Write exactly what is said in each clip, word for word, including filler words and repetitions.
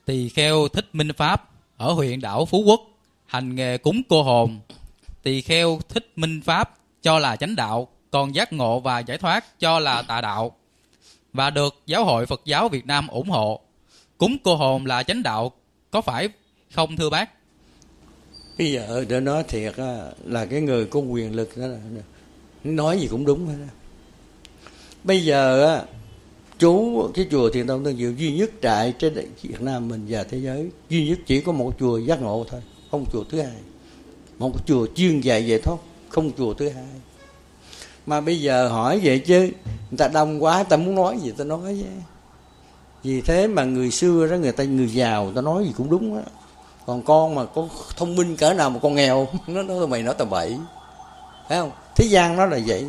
Tỳ kheo Thích Minh Pháp ở huyện đảo Phú Quốc hành nghề cúng cô hồn. Tỳ kheo Thích Minh Pháp cho là chánh đạo, còn giác ngộ và giải thoát cho là tà đạo, và được Giáo hội Phật giáo Việt Nam ủng hộ. Cúng cô hồn là chánh đạo, có phải không thưa bác? Bây giờ để nói thiệt á, là cái người có quyền lực đó là, nói gì cũng đúng hết đó. Bây giờ á, chú cái chùa Thiền Tông Tân Diệu duy nhất trại trên Việt Nam mình và thế giới, duy nhất chỉ có một chùa giác ngộ thôi, không chùa thứ hai. Một chùa chuyên dạy giải thoát, không chùa thứ hai. Mà bây giờ hỏi vậy chứ người ta đông quá, ta muốn nói gì ta nói chứ. Vì thế mà người xưa đó, người ta người giàu ta nói gì cũng đúng á. Còn con mà con thông minh cỡ nào mà con nghèo, nó nói mày nói tầm bậy, phải không? Thế gian nó là vậy.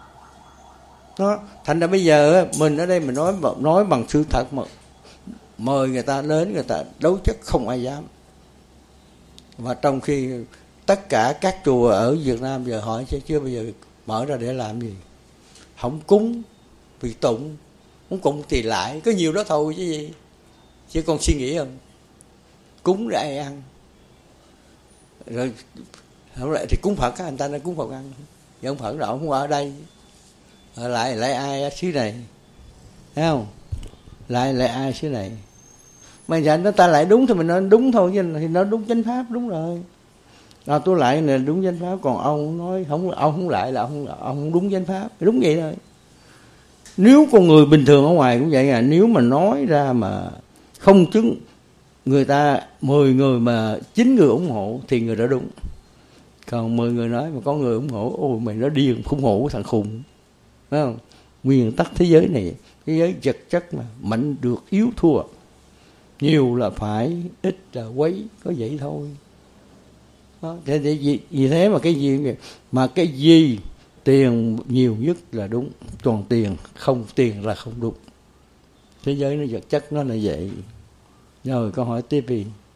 Nó thành ra bây giờ mình ở đây mình nói nói bằng sự thật, mà mời người ta đến, người ta đấu chất không ai dám. Và trong khi tất cả các chùa ở Việt Nam giờ hỏi chứ chưa bây giờ mở ra để làm gì? Không cúng vì tụng, không cúng thì lại có nhiều đó thôi chứ gì. Chứ con suy nghĩ không? Cúng để ai ăn? Rồi không lại thì cúng Phật, các anh ta nói cúng Phật ăn. Giờ ông Phật rồi không ở đây, ở lại lại ai ở xứ này, thấy không? Lại lại ai xứ này? Mà giờ nó ta lại đúng thì mình nói đúng thôi, chứ thì nó đúng chánh pháp đúng rồi. À, tôi lại là đúng chánh pháp, còn ông nói không, ông không lại là ông ông không đúng chánh pháp, đúng vậy thôi. Nếu con người bình thường ở ngoài cũng vậy à, nếu mà nói ra mà không chứng, người ta mười người mà chín người ủng hộ thì người đó đúng. Còn mười người nói mà có người ủng hộ, ôi mày nó điên, ủng hộ thằng khùng, phải không? Nguyên tắc thế giới này, thế giới vật chất mà mạnh được yếu thua, nhiều là phải, ít là quấy, có vậy thôi. Đó, thế vì, vì thế mà cái gì mà cái gì tiền nhiều nhất là đúng, còn tiền không tiền là không đúng. Thế giới nó vật chất nó là vậy. Rồi câu hỏi tiếp đi.